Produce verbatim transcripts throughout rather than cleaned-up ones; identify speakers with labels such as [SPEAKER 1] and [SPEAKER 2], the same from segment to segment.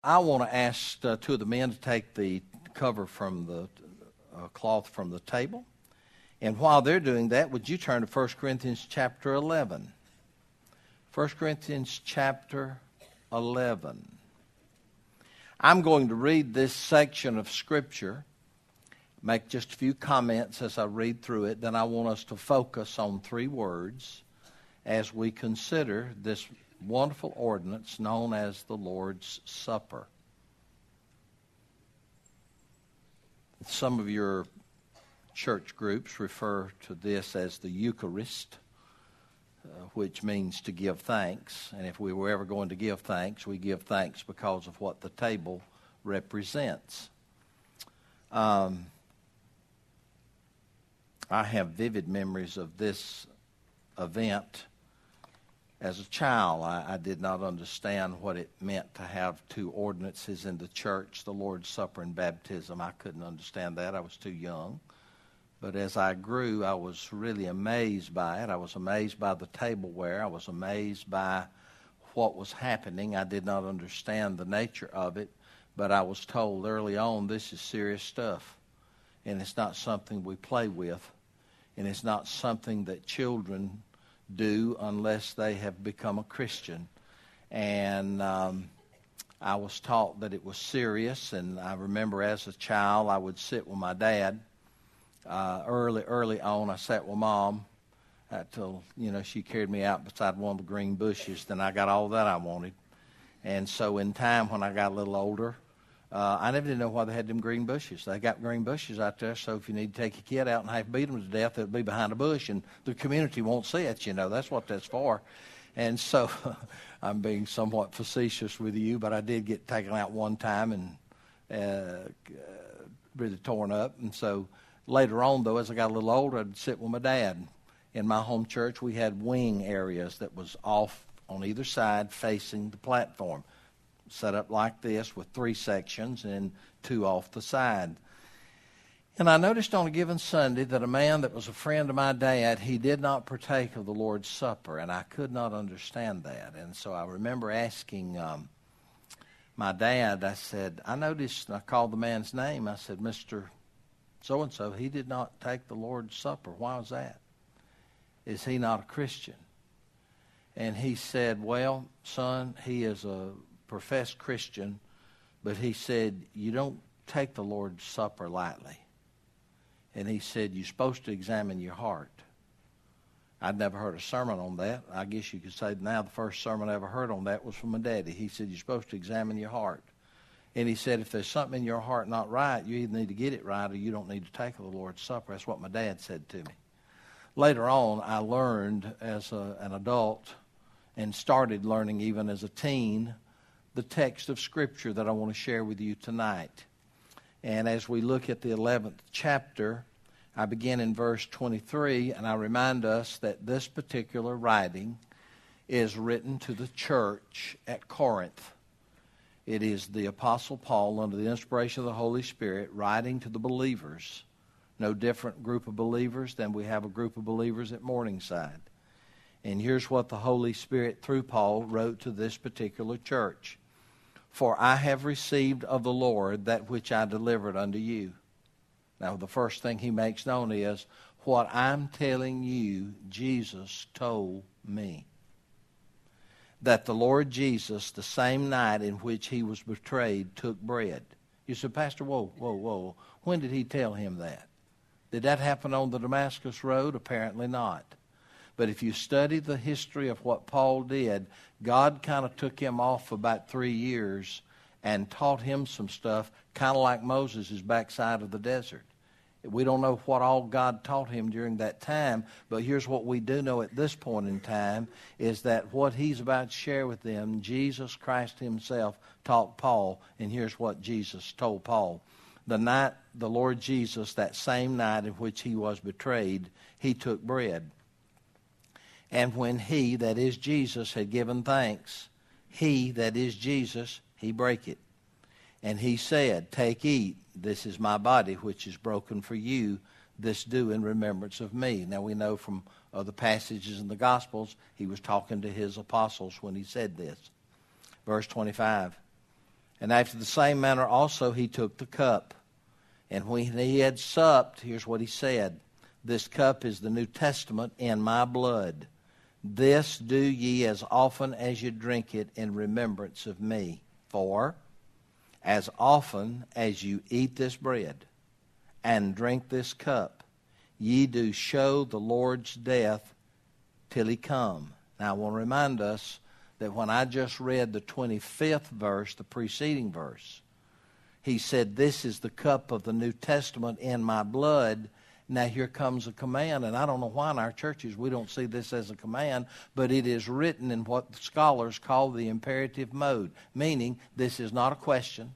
[SPEAKER 1] I want to ask uh, two of the men to take the cover from the uh, cloth from the table. And while they're doing that, would you turn to First Corinthians chapter eleven? First Corinthians chapter eleven. I'm going to read this section of Scripture, make just a few comments as I read through it. Then I want us to focus on three words as we consider this wonderful ordinance known as the Lord's Supper. Some of your church groups refer to this as the Eucharist, uh, which means to give thanks. And if we were ever going to give thanks, we give thanks because of what the table represents. Um, I have vivid memories of this event. As a child, I, I did not understand what it meant to have two ordinances in the church, the Lord's Supper and baptism. I couldn't understand that. I was too young. But as I grew, I was really amazed by it. I was amazed by the tableware. I was amazed by what was happening. I did not understand the nature of it, but I was told early on, this is serious stuff, and it's not something we play with, and it's not something that children do unless they have become a Christian. And um, I was taught that it was serious, and I remember as a child I would sit with my dad. Uh, early, early on, I sat with Mom until, you know, she carried me out beside one of the green bushes. Then I got all that I wanted. And so in time, when I got a little older, uh, I never did know why they had them green bushes. They got green bushes out there, so if you need to take your kid out and have to beat them to death, it'll be behind a bush, and the community won't see it, you know. That's what that's for. And so I'm being somewhat facetious with you, but I did get taken out one time and uh, really torn up. And so later on, though, as I got a little older, I'd sit with my dad. In my home church, we had wing areas that was off on either side facing the platform, set up like this with three sections and two off the side. And I noticed on a given Sunday that a man that was a friend of my dad, he did not partake of the Lord's Supper, and I could not understand that. And so I remember asking um, my dad, I said, I noticed, and I called the man's name, I said, Mister So-and-so, he did not take the Lord's Supper. Why was that? Is he not a Christian? And he said, well, son, he is a professed Christian, but he said, you don't take the Lord's Supper lightly. And he said, you're supposed to examine your heart. I'd never heard a sermon on that. I guess you could say now the first sermon I ever heard on that was from my daddy. He said, you're supposed to examine your heart. And he said, if there's something in your heart not right, you either need to get it right or you don't need to take the Lord's Supper. That's what my dad said to me. Later on, I learned as a, an adult and started learning even as a teen the text of Scripture that I want to share with you tonight. And as we look at the eleventh chapter, I begin in verse twenty-three, and I remind us that this particular writing is written to the church at Corinth. It is the Apostle Paul, under the inspiration of the Holy Spirit, writing to the believers. No different group of believers than we have a group of believers at Morningside. And here's what the Holy Spirit, through Paul, wrote to this particular church. For I have received of the Lord that which I delivered unto you. Now, the first thing he makes known is, what I'm telling you, Jesus told me. That the Lord Jesus, the same night in which he was betrayed, took bread. You said, Pastor, whoa, whoa, whoa. When did he tell him that? Did that happen on the Damascus Road? Apparently not. But if you study the history of what Paul did, God kind of took him off for about three years and taught him some stuff, kind of like Moses' backside of the desert. We don't know what all God taught him during that time, but here's what we do know at this point in time, is that what he's about to share with them, Jesus Christ himself taught Paul, and here's what Jesus told Paul. The night the Lord Jesus, that same night in which he was betrayed, he took bread. And when he, that is Jesus, had given thanks, he, that is Jesus, he brake it. And he said, take, eat, this is my body, which is broken for you. This do in remembrance of me. Now we know from other passages in the Gospels, he was talking to his apostles when he said this. Verse twenty-five, And after the same manner also he took the cup. And when he had supped, here's what he said, this cup is the New Testament in my blood. This do ye as often as you drink it in remembrance of me. For as often as you eat this bread and drink this cup, ye do show the Lord's death till he come. Now I want to remind us that when I just read the twenty-fifth verse, the preceding verse, he said, this is the cup of the New Testament in my blood. Now here comes a command, and I don't know why in our churches we don't see this as a command, but it is written in what scholars call the imperative mode, meaning this is not a question.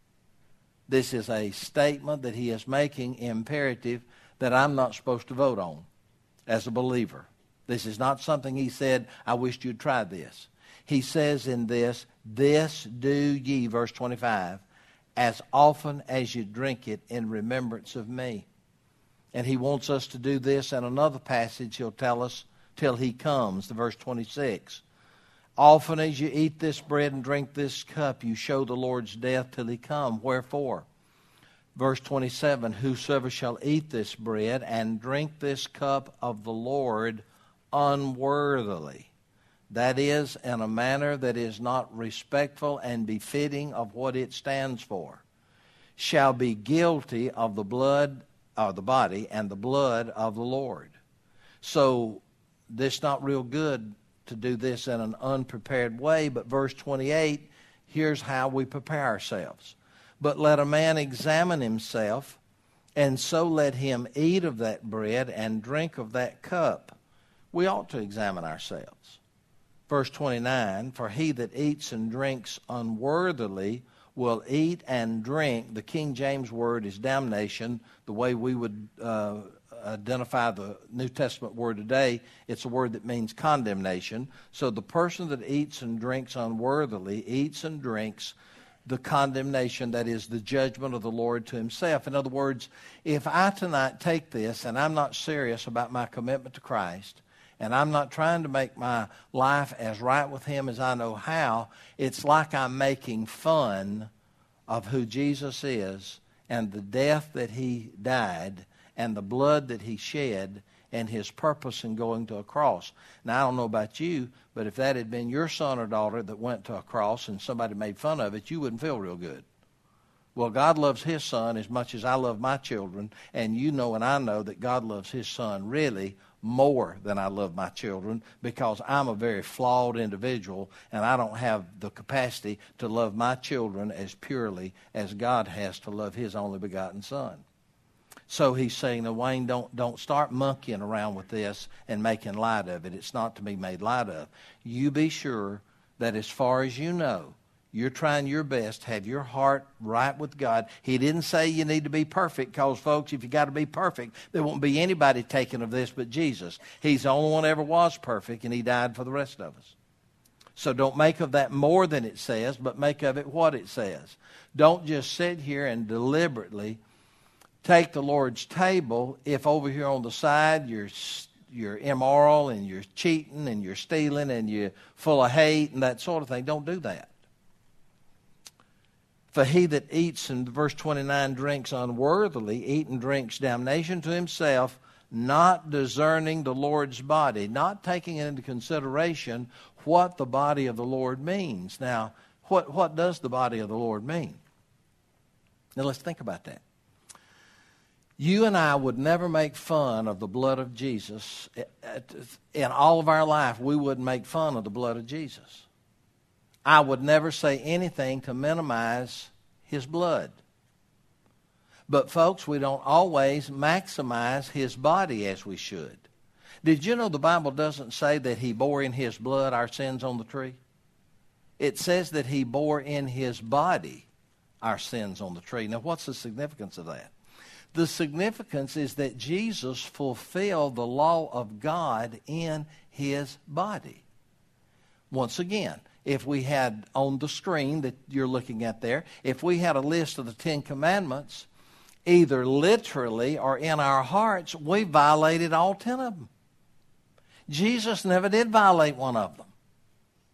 [SPEAKER 1] This is a statement that he is making imperative that I'm not supposed to vote on as a believer. This is not something he said, I wished you'd try this. He says in this, this do ye, verse twenty-five, as often as you drink it in remembrance of me. And he wants us to do this in another passage he'll tell us till he comes, the verse twenty-six. Often as you eat this bread and drink this cup, you show the Lord's death till he come. Wherefore? Verse twenty-seven, whosoever shall eat this bread and drink this cup of the Lord unworthily, that is, in a manner that is not respectful and befitting of what it stands for, shall be guilty of the blood, or the body, and the blood of the Lord. So, this not real good to do this in an unprepared way, but verse twenty-eight, here's how we prepare ourselves. But let a man examine himself, and so let him eat of that bread and drink of that cup. We ought to examine ourselves. Verse twenty-nine, for he that eats and drinks unworthily will eat and drink. The King James word is damnation. The way we would uh, identify the New Testament word today, it's a word that means condemnation. So the person that eats and drinks unworthily eats and drinks the condemnation, that is the judgment of the Lord to himself. In other words, if I tonight take this and I'm not serious about my commitment to Christ, and I'm not trying to make my life as right with him as I know how, it's like I'm making fun of who Jesus is and the death that he died and the blood that he shed and his purpose in going to a cross. Now, I don't know about you, but if that had been your son or daughter that went to a cross and somebody made fun of it, you wouldn't feel real good. Well, God loves his son as much as I love my children, and you know and I know that God loves his son really more than I love my children, because I'm a very flawed individual and I don't have the capacity to love my children as purely as God has to love his only begotten son. So he's saying, now, Wayne, don't, don't start monkeying around with this and making light of it. It's not to be made light of. You be sure that as far as you know, you're trying your best to have your heart right with God. He didn't say you need to be perfect, because, folks, if you got to be perfect, there won't be anybody taken of this but Jesus. He's the only one that ever was perfect, and he died for the rest of us. So don't make of that more than it says, but make of it what it says. Don't just sit here and deliberately take the Lord's table if over here on the side you're you're immoral and you're cheating and you're stealing and you're full of hate and that sort of thing. Don't do that. For he that eats, in verse twenty-nine, drinks unworthily, eat and drinks damnation to himself, not discerning the Lord's body, not taking into consideration what the body of the Lord means. Now, what, what does the body of the Lord mean? Now, let's think about that. You and I would never make fun of the blood of Jesus. In all of our life, we wouldn't make fun of the blood of Jesus. I would never say anything to minimize his blood. But, folks, we don't always maximize his body as we should. Did you know the Bible doesn't say that he bore in his blood our sins on the tree? It says that he bore in his body our sins on the tree. Now, what's the significance of that? The significance is that Jesus fulfilled the law of God in his body. Once again, if we had on the screen that you're looking at there, if we had a list of the Ten Commandments, either literally or in our hearts, we violated all ten of them. Jesus never did violate one of them.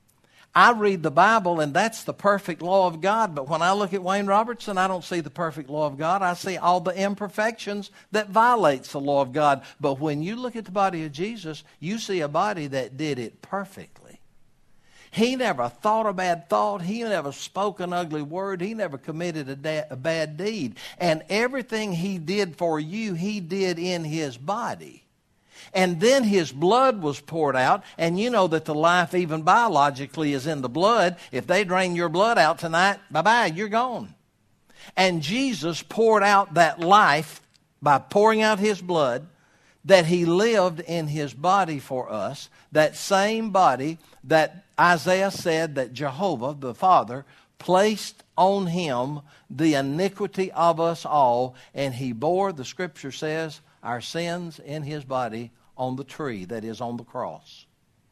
[SPEAKER 1] I read the Bible, and that's the perfect law of God. But when I look at Wayne Robertson, I don't see the perfect law of God. I see all the imperfections that violates the law of God. But when you look at the body of Jesus, you see a body that did it perfectly. He never thought a bad thought. He never spoke an ugly word. He never committed a, da- a bad deed. And everything he did for you, he did in his body. And then his blood was poured out, and you know that the life even biologically is in the blood. If they drain your blood out tonight, bye-bye, you're gone. And Jesus poured out that life by pouring out his blood, that he lived in his body for us, that same body that Isaiah said that Jehovah, the Father, placed on him the iniquity of us all, and he bore, the Scripture says, our sins in his body on the tree, that is, on the cross.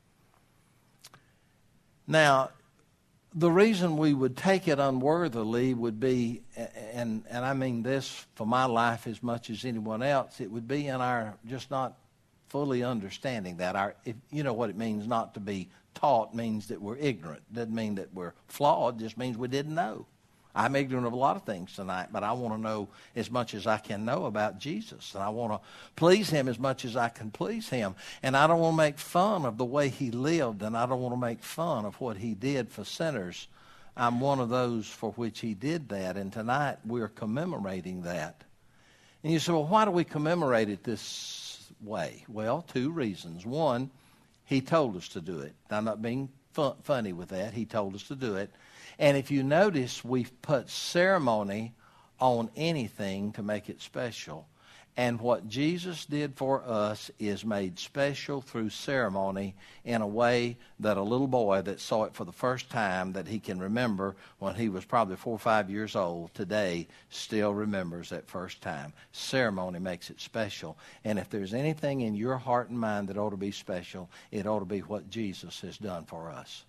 [SPEAKER 1] Now, the reason we would take it unworthily would be, and, and I mean this for my life as much as anyone else, it would be in our just not fully understanding that. Our, if, you know what it means not to be taught means that we're ignorant. Doesn't mean that we're flawed, just means we didn't know. I'm ignorant of a lot of things tonight, but I want to know as much as I can know about Jesus. And I want to please him as much as I can please him. And I don't want to make fun of the way he lived, and I don't want to make fun of what he did for sinners. I'm one of those for which he did that, and tonight we're commemorating that. And you say, well, why do we commemorate it this way? Well, two reasons. One, he told us to do it. I'm not being fun- funny with that. He told us to do it. And if you notice, we've put ceremony on anything to make it special. And what Jesus did for us is made special through ceremony in a way that a little boy that saw it for the first time, that he can remember when he was probably four or five years old, today still remembers that first time. Ceremony makes it special. And if there's anything in your heart and mind that ought to be special, it ought to be what Jesus has done for us.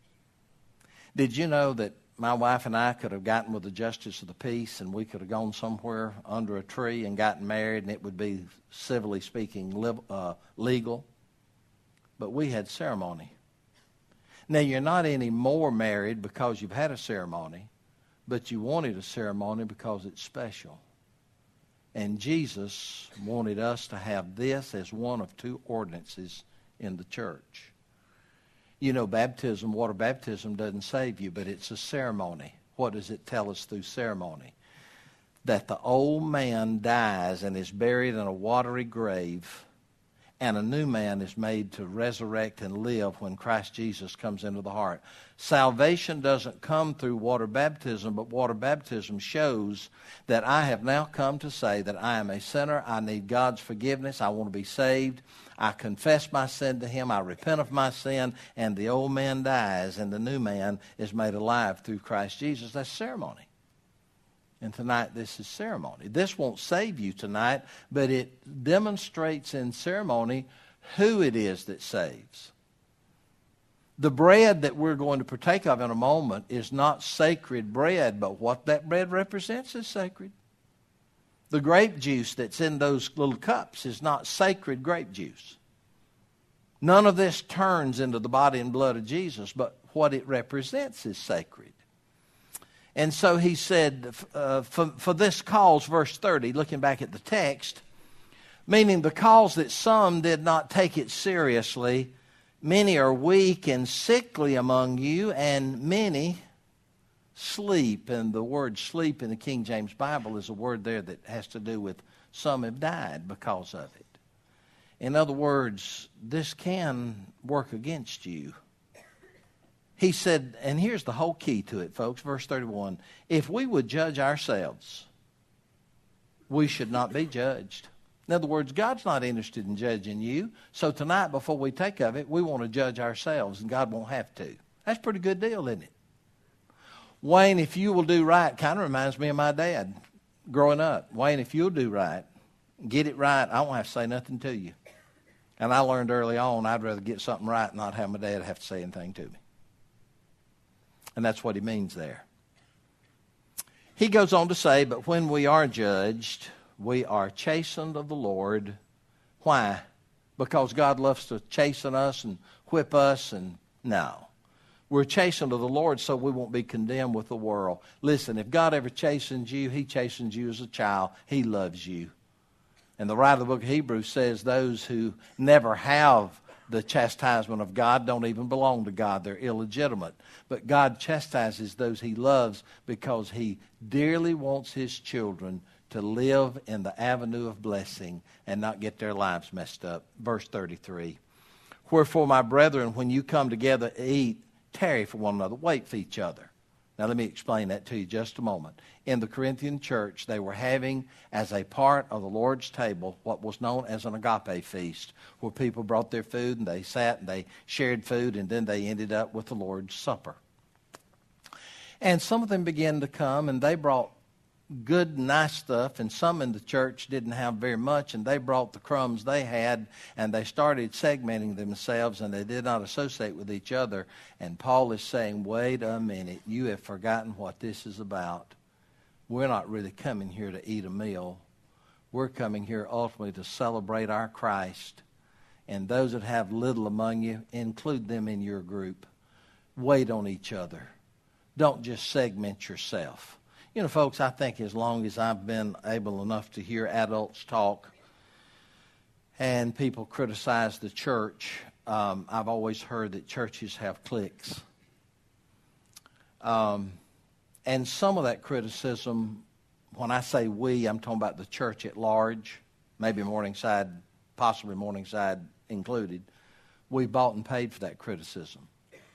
[SPEAKER 1] Did you know that my wife and I could have gotten with the justice of the peace, and we could have gone somewhere under a tree and gotten married, and it would be, civilly speaking, li- uh, legal? But we had ceremony. Now, you're not any more married because you've had a ceremony, but you wanted a ceremony because it's special. And Jesus wanted us to have this as one of two ordinances in the church. You know, baptism, water baptism doesn't save you, but it's a ceremony. What does it tell us through ceremony? That the old man dies and is buried in a watery grave, and a new man is made to resurrect and live when Christ Jesus comes into the heart. Salvation doesn't come through water baptism, but water baptism shows that I have now come to say that I am a sinner. I need God's forgiveness. I want to be saved. I confess my sin to him. I repent of my sin, and the old man dies, and the new man is made alive through Christ Jesus. That's ceremony. And tonight, this is ceremony. This won't save you tonight, but it demonstrates in ceremony who it is that saves. The bread that we're going to partake of in a moment is not sacred bread, but what that bread represents is sacred. The grape juice that's in those little cups is not sacred grape juice. None of this turns into the body and blood of Jesus, but what it represents is sacred. And so he said, uh, for, for this cause, verse thirty, looking back at the text, meaning the cause that some did not take it seriously, many are weak and sickly among you, and many sleep. And the word sleep in the King James Bible is a word there that has to do with some have died because of it. In other words, this can work against you. He said, and here's the whole key to it, folks, verse thirty-one. If we would judge ourselves, we should not be judged. In other words, God's not interested in judging you. So tonight, before we take of it, we want to judge ourselves, and God won't have to. That's a pretty good deal, isn't it? Wayne, if you will do right, kind of reminds me of my dad growing up. Wayne, if you'll do right, get it right, I won't have to say nothing to you. And I learned early on I'd rather get something right and not have my dad have to say anything to me. And that's what he means there. He goes on to say, but when we are judged, we are chastened of the Lord. Why? Because God loves to chasten us and whip us? And no. We're chastened of the Lord so we won't be condemned with the world. Listen, if God ever chastens you, he chastens you as a child. He loves you. And the writer of the book of Hebrews says those who never have the chastisement of God don't even belong to God. They're illegitimate. But God chastises those he loves because he dearly wants his children to live in the avenue of blessing and not get their lives messed up. Verse thirty-three. Wherefore, my brethren, when you come together to eat, tarry for one another. Wait for each other. Now, let me explain that to you just a moment. In the Corinthian church, they were having, as a part of the Lord's table, what was known as an agape feast, where people brought their food, and they sat, and they shared food, and then they ended up with the Lord's Supper. And some of them began to come, and they brought good, nice stuff, and some in the church didn't have very much, and they brought the crumbs they had, and they started segmenting themselves, and they did not associate with each other. And Paul is saying, wait a minute, you have forgotten what this is about. We're not really coming here to eat a meal. We're coming here ultimately to celebrate our Christ. And those that have little among you, include them in your group. Wait on each other. Don't just segment yourself. You know, folks, I think as long as I've been able enough to hear adults talk and people criticize the church, um, I've always heard that churches have cliques. Um, and some of that criticism, when I say we, I'm talking about the church at large, maybe Morningside, possibly Morningside included. We bought and paid for that criticism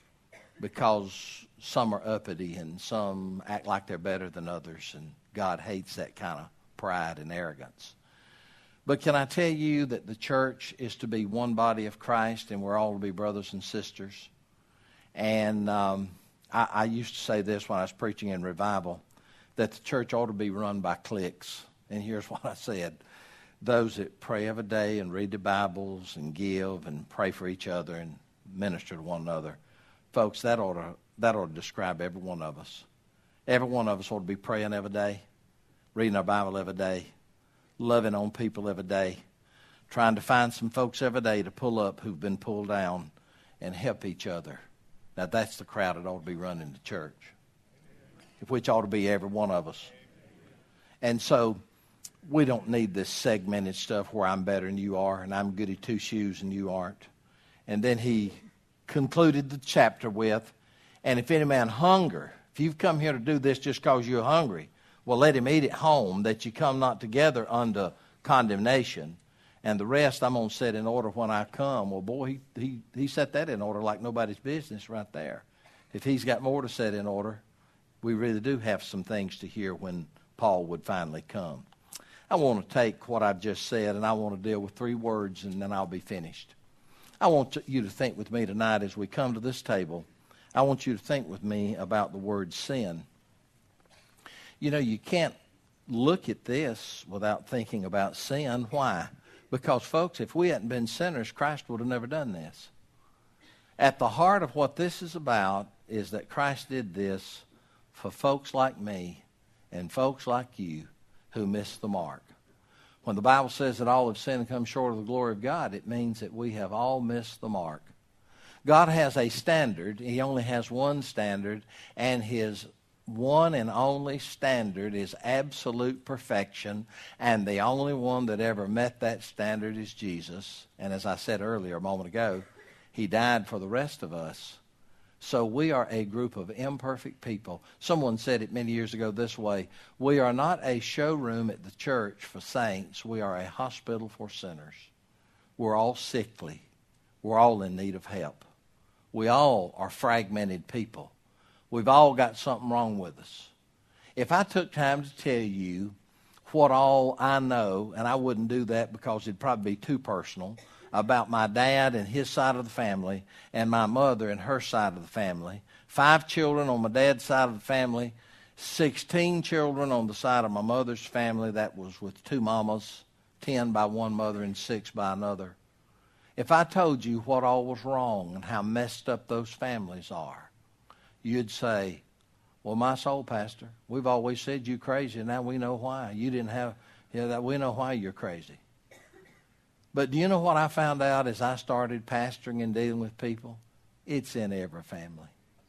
[SPEAKER 1] because some are uppity and some act like they're better than others, and God hates that kind of pride and arrogance. But can I tell you that the church is to be one body of Christ, and we're all to be brothers and sisters? And um, I, I used to say this when I was preaching in revival, that the church ought to be run by cliques. And here's what I said. Those that pray every day and read the Bibles and give and pray for each other and minister to one another. Folks, that ought to that ought to describe every one of us. Every one of us ought to be praying every day, reading our Bible every day, loving on people every day, trying to find some folks every day to pull up who've been pulled down and help each other. Now, that's the crowd that ought to be running the church, which ought to be every one of us. And so we don't need this segmented stuff where I'm better than you are and I'm goody two-shoes and you aren't. And then he concluded the chapter with, and if any man hunger, if you've come here to do this just because you're hungry, well, let him eat at home, that you come not together unto condemnation. And the rest I'm going to set in order when I come. Well, boy, he, he, he set that in order like nobody's business right there. If he's got more to set in order, we really do have some things to hear when Paul would finally come. I want to take what I've just said, and I want to deal with three words, and then I'll be finished. I want you to think with me tonight as we come to this table. I want you to think with me about the word sin. You know, you can't look at this without thinking about sin. Why? Because, folks, if we hadn't been sinners, Christ would have never done this. At the heart of what this is about is that Christ did this for folks like me and folks like you who missed the mark. When the Bible says that all have sinned and come short of the glory of God, it means that we have all missed the mark. God has a standard. He only has one standard, and his one and only standard is absolute perfection, and the only one that ever met that standard is Jesus. And as I said earlier a moment ago, he died for the rest of us. So we are a group of imperfect people. Someone said it many years ago this way: we are not a showroom at the church for saints. We are a hospital for sinners. We're all sickly. We're all in need of help. We all are fragmented people. We've all got something wrong with us. If I took time to tell you what all I know, and I wouldn't do that because it'd probably be too personal, about my dad and his side of the family and my mother and her side of the family, five children on my dad's side of the family, sixteen children on the side of my mother's family, that was with two mamas, ten by one mother and six by another. If I told you what all was wrong and how messed up those families are, you'd say, well, my soul, Pastor, we've always said you crazy, and now we know why. You didn't have, yeah, that we know why you're crazy. But do you know what I found out as I started pastoring and dealing with people? It's in every family.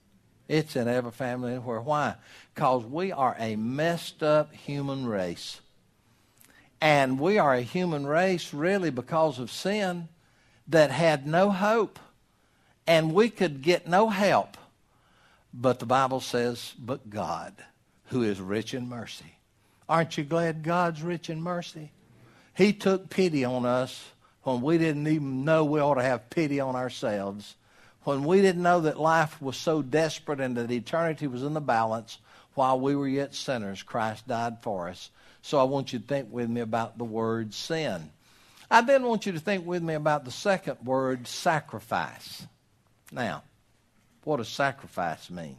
[SPEAKER 1] It's in every family anywhere. Why? Because we are a messed up human race. And we are a human race really because of sin that had no hope. And we could get no help. But the Bible says, but God, who is rich in mercy. Aren't you glad God's rich in mercy? He took pity on us when we didn't even know we ought to have pity on ourselves. When we didn't know that life was so desperate and that eternity was in the balance, while we were yet sinners, Christ died for us. So I want you to think with me about the word sin. I then want you to think with me about the second word, sacrifice. Now, what does sacrifice mean?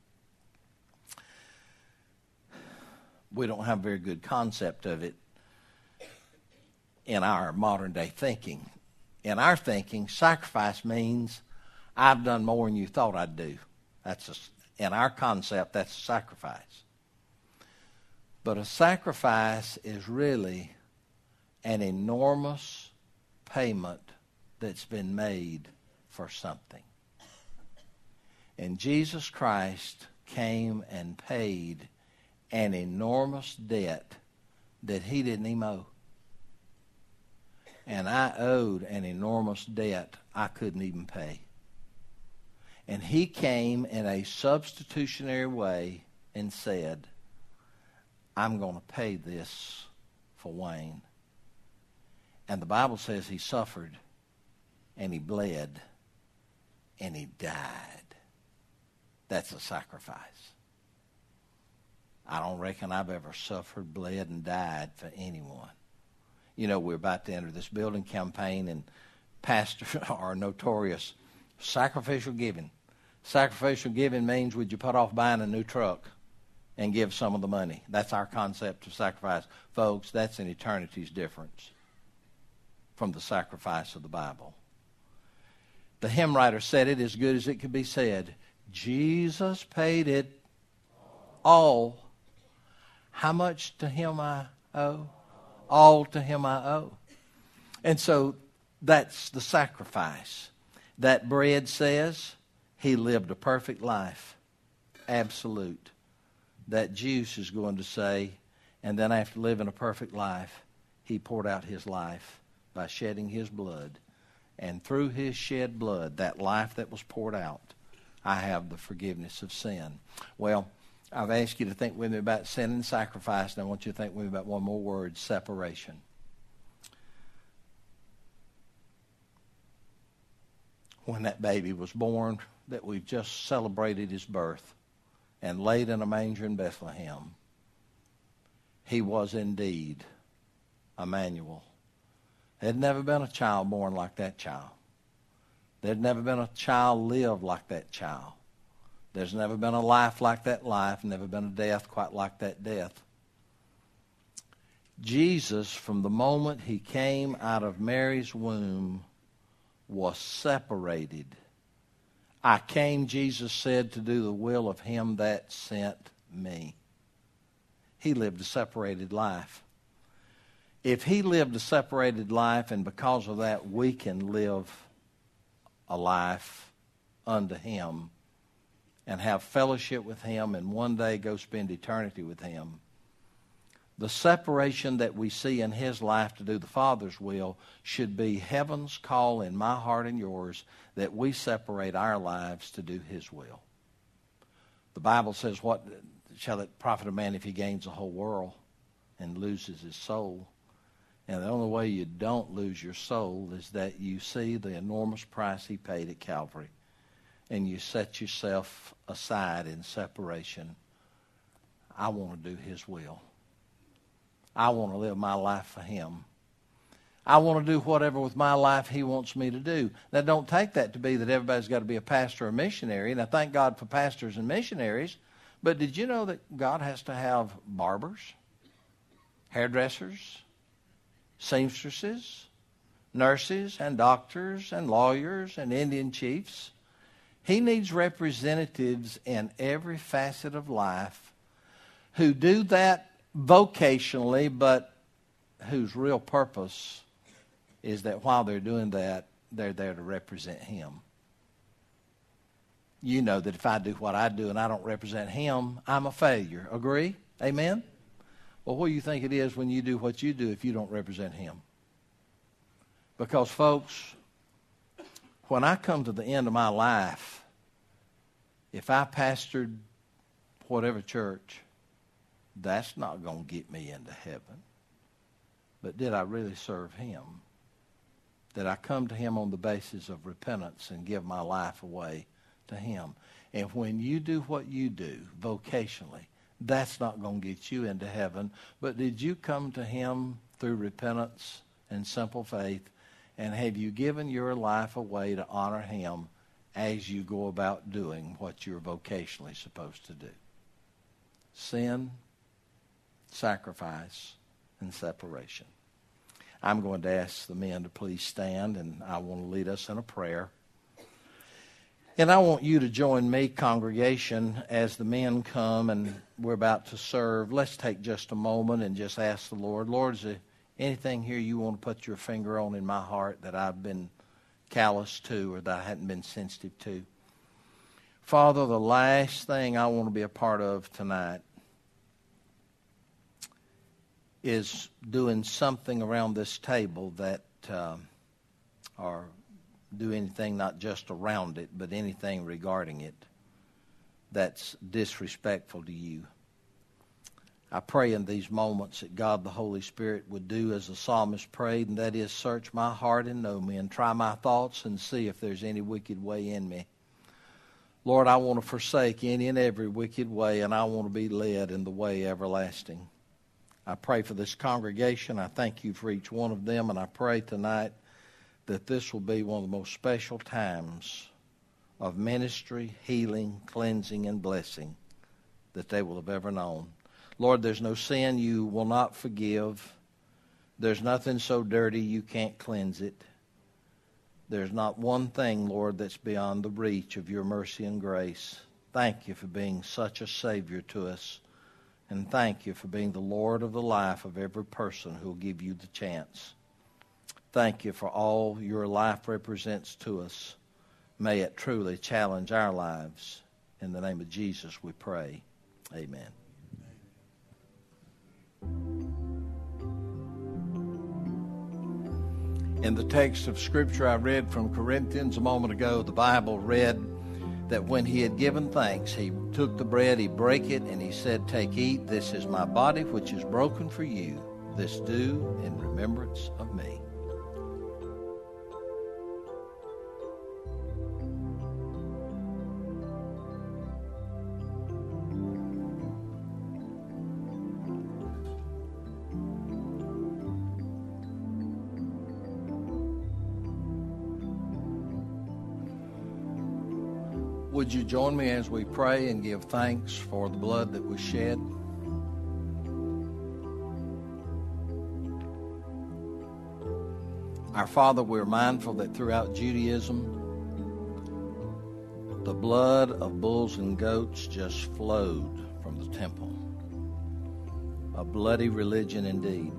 [SPEAKER 1] We don't have a very good concept of it in our modern day thinking. In our thinking, sacrifice means I've done more than you thought I'd do. That's a, in our concept, that's a sacrifice. But a sacrifice is really an enormous payment that's been made for something. And Jesus Christ came and paid an enormous debt that he didn't even owe. And I owed an enormous debt I couldn't even pay. And he came in a substitutionary way and said, I'm going to pay this for Wayne. And the Bible says he suffered, and he bled, and he died. That's a sacrifice. I don't reckon I've ever suffered, bled, and died for anyone. You know, we're about to enter this building campaign, and pastors are notorious. Sacrificial giving. Sacrificial giving means, would you put off buying a new truck and give some of the money? That's our concept of sacrifice. Folks, that's an eternity's difference from the sacrifice of the Bible. The hymn writer said it as good as it could be said. Jesus paid it all. How much to him I owe? All to him I owe. And so that's the sacrifice. That bread says he lived a perfect life. Absolute. That juice is going to say, and then after living a perfect life, he poured out his life by shedding his blood. And through his shed blood, that life that was poured out, I have the forgiveness of sin. Well, I've asked you to think with me about sin and sacrifice, and I want you to think with me about one more word, separation. When that baby was born, that we've just celebrated his birth and laid in a manger in Bethlehem, he was indeed Emmanuel. There'd never been a child born like that child. There'd never been a child lived like that child. There's never been a life like that life, never been a death quite like that death. Jesus, from the moment he came out of Mary's womb, was separated. I came, Jesus said, to do the will of him that sent me. He lived a separated life. If he lived a separated life, and because of that we can live a life unto him and have fellowship with him and one day go spend eternity with him, the separation that we see in his life to do the Father's will should be heaven's call in my heart and yours, that we separate our lives to do his will. The Bible says, what shall it profit a man if he gains the whole world and loses his soul? And the only way you don't lose your soul is that you see the enormous price he paid at Calvary, and you set yourself aside in separation. I want to do his will. I want to live my life for him. I want to do whatever with my life he wants me to do. Now, don't take that to be that everybody's got to be a pastor or missionary, and I thank God for pastors and missionaries, but did you know that God has to have barbers, hairdressers, seamstresses, nurses, and doctors, and lawyers, and Indian chiefs? He needs representatives in every facet of life who do that vocationally, but whose real purpose is that while they're doing that, they're there to represent him. you know that if I do what I do and I don't represent him, I'm a failure. Agree? Amen? Well, what do you think it is when you do what you do if you don't represent him? Because, folks, when I come to the end of my life, if I pastored whatever church, that's not going to get me into heaven. But did I really serve him? Did I come to him on the basis of repentance and give my life away to him? And when you do what you do vocationally, that's not going to get you into heaven. But did you come to him through repentance and simple faith? And have you given your life away to honor him as you go about doing what you're vocationally supposed to do? Sin, sacrifice, and separation. I'm going to ask the men to please stand, and I want to lead us in a prayer. And I want you to join me, congregation, as the men come and we're about to serve. Let's take just a moment and just ask the Lord, Lord, is there anything here you want to put your finger on in my heart that I've been callous to or that I hadn't been sensitive to? Father, the last thing I want to be a part of tonight is doing something around this table that, uh, or do anything not just around it, but anything regarding it that's disrespectful to you. I pray in these moments that God the Holy Spirit would do as the psalmist prayed, and that is, search my heart and know me, and try my thoughts and see if there's any wicked way in me. Lord, I want to forsake any and every wicked way, and I want to be led in the way everlasting. I pray for this congregation. I thank you for each one of them, and I pray tonight that this will be one of the most special times of ministry, healing, cleansing, and blessing that they will have ever known. Lord, there's no sin you will not forgive. There's nothing so dirty you can't cleanse it. There's not one thing, Lord, that's beyond the reach of your mercy and grace. Thank you for being such a Savior to us. And thank you for being the Lord of the life of every person who will give you the chance. Thank you for all your life represents to us. May it truly challenge our lives. In the name of Jesus we pray. Amen. In the text of Scripture I read from Corinthians a moment ago, the Bible read that when he had given thanks, he took the bread, he brake it, and he said, "Take, eat, this is my body which is broken for you. This do in remembrance of me." Would you join me as we pray and give thanks for the blood that was shed? Our Father, we're mindful that throughout Judaism, the blood of bulls and goats just flowed from the temple. A bloody religion indeed.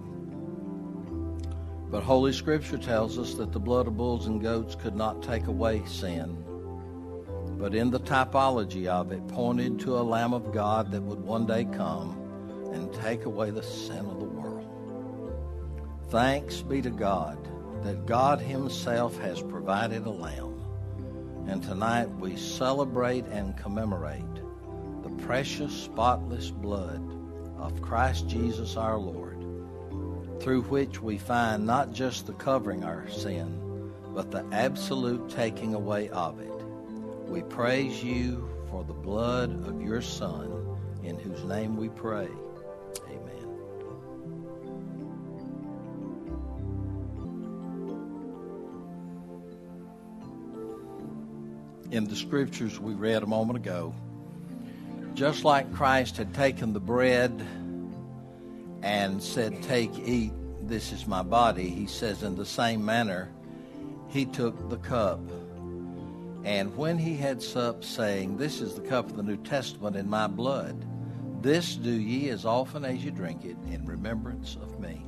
[SPEAKER 1] But Holy Scripture tells us that the blood of bulls and goats could not take away sin, but in the typology of it pointed to a Lamb of God that would one day come and take away the sin of the world. Thanks be to God that God himself has provided a lamb. And tonight we celebrate and commemorate the precious, spotless blood of Christ Jesus our Lord, through which we find not just the covering our sin, but the absolute taking away of it. We praise you for the blood of your Son, in whose name we pray. Amen. In the scriptures we read a moment ago, just like Christ had taken the bread and said, "Take, eat, this is my body," he says in the same manner, he took the cup. And when he had supped, saying, "This is the cup of the New Testament in my blood. This do ye as often as you drink it in remembrance of me."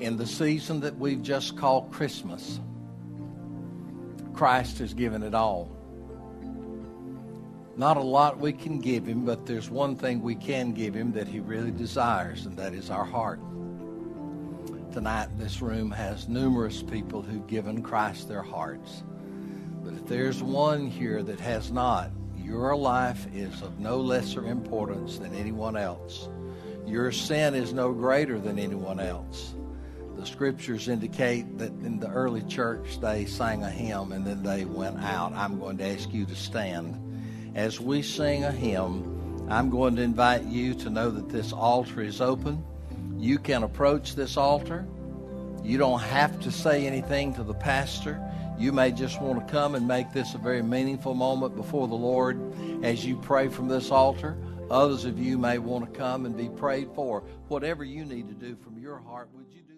[SPEAKER 1] In the season that we've just called Christmas, Christ has given it all. Not a lot we can give him, but there's one thing we can give him that he really desires, and that is our heart. Tonight, this room has numerous people who've given Christ their hearts. But if there's one here that has not, your life is of no lesser importance than anyone else. Your sin is no greater than anyone else. The scriptures indicate that in the early church they sang a hymn and then they went out. I'm going to ask you to stand. As we sing a hymn, I'm going to invite you to know that this altar is open. You can approach this altar. You don't have to say anything to the pastor. You may just want to come and make this a very meaningful moment before the Lord as you pray from this altar. Others of you may want to come and be prayed for. Whatever you need to do from your heart, would you do?